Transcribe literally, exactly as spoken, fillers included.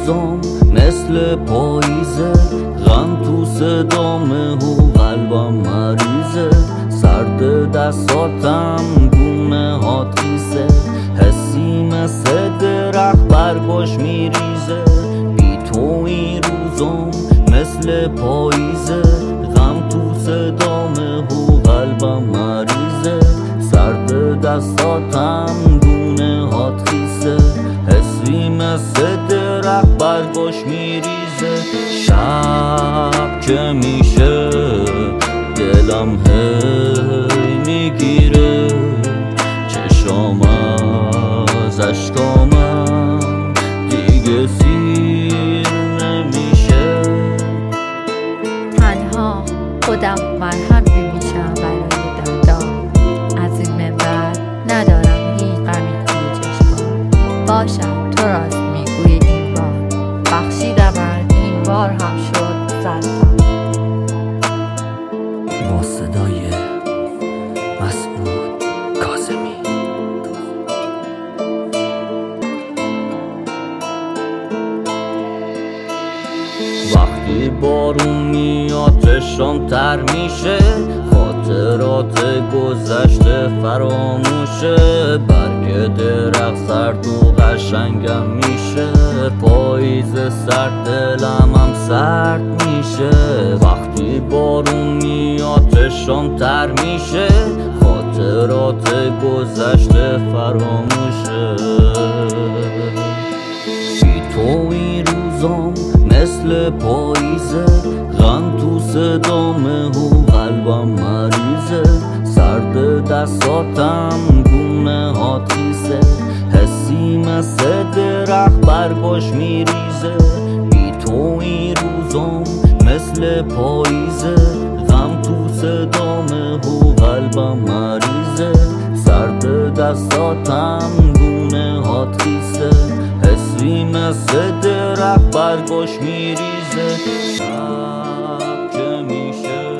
روزام مثل پاییزه، غم تو صدامه و قلبم مریضه. سرد دستاتم گونه هات خیسه، حسی مثل درخت برگاش میریزه. بی تو این روزام مثل پاییزه، غم تو صدامه و قلبم مریضه. سرد دستاتم گونه هات خیسه، حسی مثل درخت برگاش میریزه. شب که میشه دلم هی میگیره، چشام از اشکامم دیگه سیر نمیشه. تنها خودم مرهم میمیشم برای دردام، از این منبر ندارم هیچ غمی توی چشمام. باشم تو راست میگوی این بار، بخشیدم من این بار هم شد سرطان. با صدای مسعود کاظمی. وقتی بارون میاد چشام تر میشه، خاطرات گذشته فراموشه. برگ درخت سرد و قشنگم میشه، پاییز سرد دلم هم سرد میشه. وقتی بارون میاد چشام تر میشه، خاطرات گذشته فراموشه. بی تو این روزام مثل پاییزه، غم تو صدامه و قلبم مریضه. سرد دستاتم گونه هات خیسه، حسی مثل درخت برگاش میریزه. بی تو این روزام مثل پاییزه، غم تو صدامه و قلبم مریضه. سرد دستاتم گونه هات خیسه، حسی مثل درخت برگاش میریزه. شب که میشه